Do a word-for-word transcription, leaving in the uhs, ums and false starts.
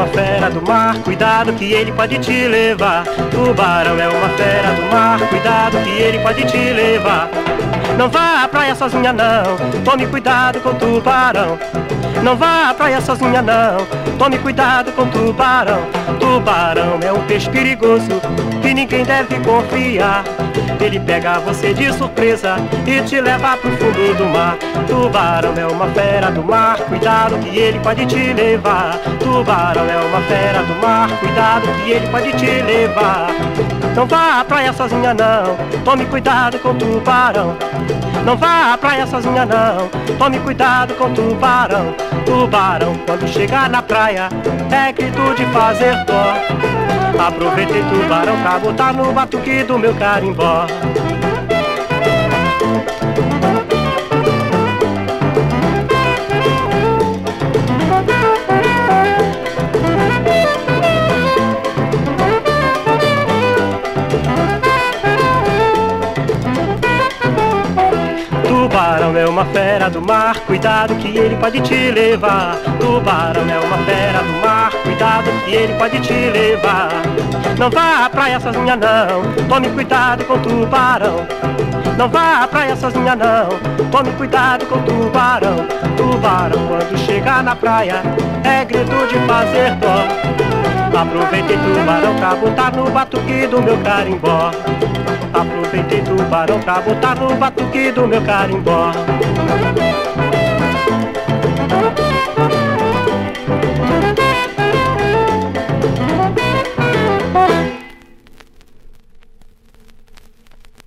uma fera do mar, cuidado que ele pode te levar. Tubarão é uma fera do mar, cuidado que ele pode te levar. Não vá à praia sozinha não, tome cuidado com o tubarão. Não vá à praia sozinha não, tome cuidado com o tubarão. Tubarão é um peixe perigoso que ninguém deve confiar. Ele pega você de surpresa e te leva pro fundo do mar. Tubarão é uma fera do mar, cuidado que ele pode te levar. Tubarão é uma fera do mar, cuidado que ele pode te levar. Não vá à praia sozinha não, tome cuidado com o tubarão. Não vá à praia sozinha não, tome cuidado com o tubarão. Tubarão quando chegar na praia é grito de fazer dó. Aproveitei tubarão pra botar no batuque do meu carimbó. Tubarão é uma fera do mar, cuidado que ele pode te levar. Tubarão é uma fera do mar, cuidado que ele pode te levar. Não vá à praia sozinha não, tome cuidado com o tubarão. Não vá à praia sozinha não, tome cuidado com o tubarão. Tubarão quando chegar na praia é grito de fazer dó. Aproveitei tubarão pra botar no batuque do meu carimbó. Aproveitei tubarão pra botar no batuque do meu carimbó.